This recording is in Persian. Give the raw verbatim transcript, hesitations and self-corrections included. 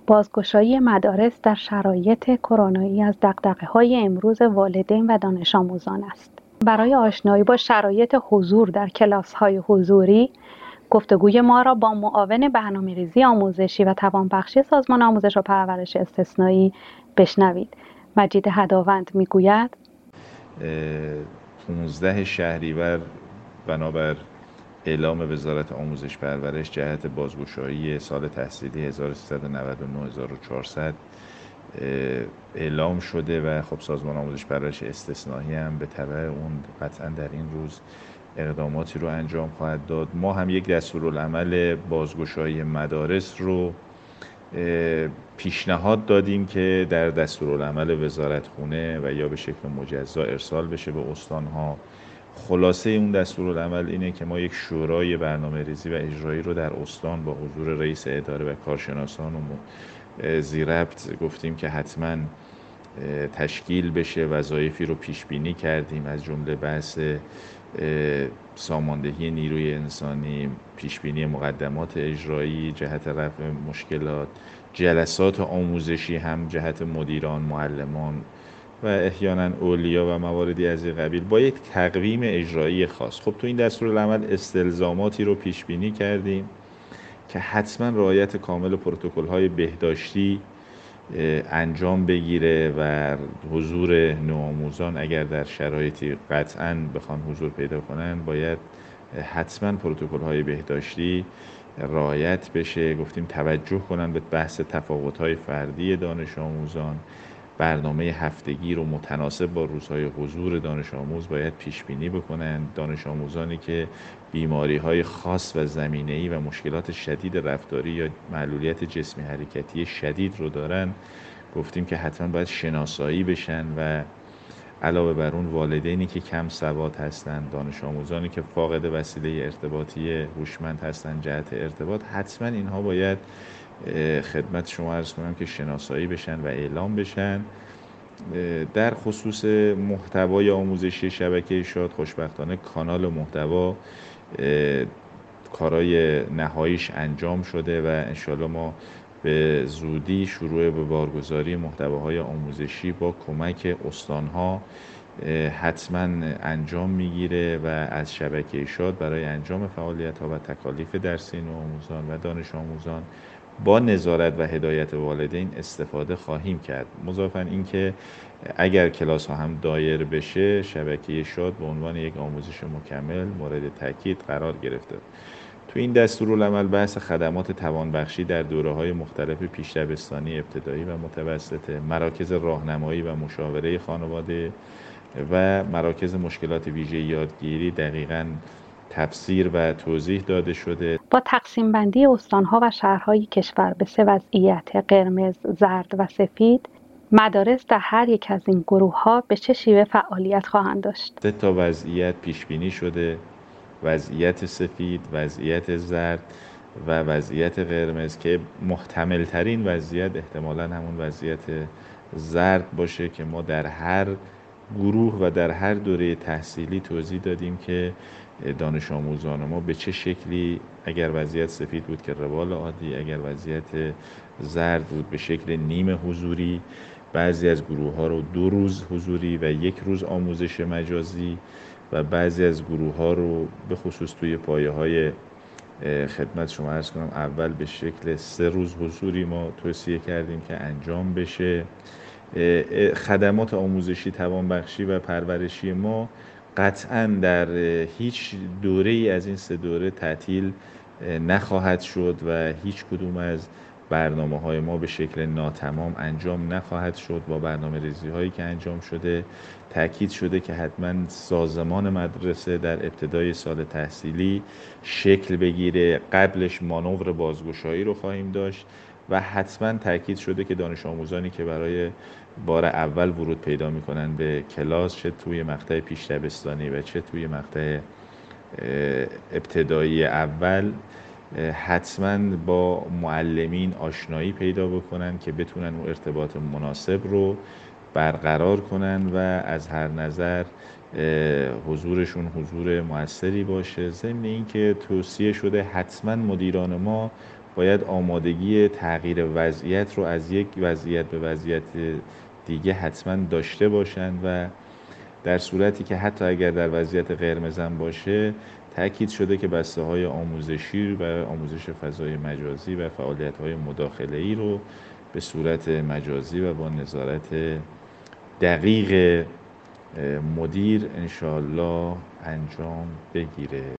بازگشایی مدارس در شرایط کرونایی از دغدغه‌های امروز والدین و دانش آموزان است. برای آشنایی با شرایط حضور در کلاس‌های حضوری، گفتگوی ما را با معاون برنامه‌ریزی آموزشی و توانبخشی سازمان آموزش و پرورش استثنایی بشنوید. مجید هداوند میگوید: پانزده شهریور بنابر اعلام وزارت آموزش پرورش جهت بازگشایی سال تحصیلی هزار و سیصد و نود و نه هزار و چهارصد اعلام شده و خب سازمان آموزش پرورش استثنایی هم به تبع اون قطعا در این روز اقداماتی رو انجام خواهد داد. ما هم یک دستورالعمل بازگشایی مدارس رو پیشنهاد دادیم که در دستورالعمل وزارتخونه و یا به شکل مجزا ارسال بشه به استان‌ها. خلاصه اون دستورالعمل اینه که ما یک شورای برنامه‌ریزی و اجرایی رو در استان با حضور رئیس اداره و کارشناسان و ذی‌ربط گفتیم که حتما تشکیل بشه. وظایفی رو پیش بینی کردیم، از جمله بحث ساماندهی نیروی انسانی، پیش بینی مقدمات اجرایی جهت رفع مشکلات، جلسات آموزشی هم جهت مدیران، معلمان و احیانا اولیا و مواردی از این قبیل با یک تقویم اجرایی خاص. خب تو این دستورالعمل استلزاماتی رو پیش بینی کردیم که حتما رعایت کامل پروتکل‌های بهداشتی انجام بگیره و حضور نوآموزان اگر در شرایطی قطعاً بخوان حضور پیدا کنن باید حتما پروتکل‌های بهداشتی رعایت بشه. گفتیم توجه کنن به بحث تفاوت‌های فردی دانش آموزان. برنامه هفتگی رو متناسب با روزهای حضور دانش آموز باید پیش بینی بکنن. دانش آموزانی که بیماری‌های خاص و زمینه‌ای و مشکلات شدید رفتاری یا معلولیت جسمی حرکتی شدید رو دارن، گفتیم که حتما باید شناسایی بشن و علاوه بر اون والدینی که کم سواد هستن، دانش آموزانی که فاقد وسیله ارتباطی هوشمند هستن جهت ارتباط، حتما اینها باید خدمت شما عرض کنم که شناسایی بشن و اعلام بشن. در خصوص محتوای آموزشی شبکه شاد، خوشبختانه کانال محتوا کارای نهاییش انجام شده و انشالله ما به زودی شروع به بارگذاری محتواهای آموزشی با کمک استانها حتما انجام میگیره و از شبکه شاد برای انجام فعالیت‌ها و تکالیف درسی نوآموزان و دانش آموزان با نظارت و هدایت والدین استفاده خواهیم کرد. مضافاً اینکه اگر کلاس ها هم دایر بشه، شبکه شاد به عنوان یک آموزش مکمل مورد تاکید قرار گرفته. تو این دستورالعمل بحث خدمات توانبخشی در دوره‌های مختلف پیش دبستانی، ابتدایی و متوسطه، مراکز راهنمایی و مشاوره خانواده و مراکز مشکلات ویژه یادگیری دقیقاً تفسیر و توضیح داده شده. با تقسیم بندی استان‌ها و شهرهای کشور به سه وضعیت قرمز، زرد و سفید، مدارس در هر یک از این گروه‌ها به چه شیوه فعالیت خواهند داشت؟ سه تا وضعیت پیش بینی شده: وضعیت سفید، وضعیت زرد و وضعیت قرمز، که محتمل ترین وضعیت احتمالاً همون وضعیت زرد باشه که ما در هر گروه و در هر دوره تحصیلی توضیح دادیم که دانش آموزان ما به چه شکلی، اگر وضعیت سفید بود که روال عادی، اگر وضعیت زرد بود به شکل نیمه حضوری، بعضی از گروه ها رو دو روز حضوری و یک روز آموزش مجازی و بعضی از گروه ها رو به خصوص توی پایه های خدمت شما عرض کنم اول به شکل سه روز حضوری ما توصیه کردیم که انجام بشه. خدمات آموزشی، توانبخشی و پرورشی ما قطعاً در هیچ دوره ای از این سه دوره تعطیل نخواهد شد و هیچ کدوم از برنامه های ما به شکل ناتمام انجام نخواهد شد. با برنامه ریزی هایی که انجام شده تأکید شده که حتما سازمان مدرسه در ابتدای سال تحصیلی شکل بگیره، قبلش مانور بازگشایی رو خواهیم داشت و حتما تأکید شده که دانش آموزانی که برای بار اول ورود پیدا میکنن به کلاس، چه توی مقطع پیش دبستانی و چه توی مقطع ابتدایی اول، حتما با معلمین آشنایی پیدا بکنن که بتونن اون ارتباط مناسب رو برقرار کنن و از هر نظر حضورشون حضور موثری باشه. ضمن اینکه توصیه شده حتما مدیران ما باید آمادگی تغییر وضعیت رو از یک وضعیت به وضعیت دیگه حتما داشته باشند و در صورتی که حتی اگر در وضعیت قرمز هم باشه تأکید شده که بسته‌های آموزشی و آموزش فضای مجازی و فعالیت‌های مداخله‌ای رو به صورت مجازی و با نظارت دقیق مدیر انشاءالله انجام بگیره.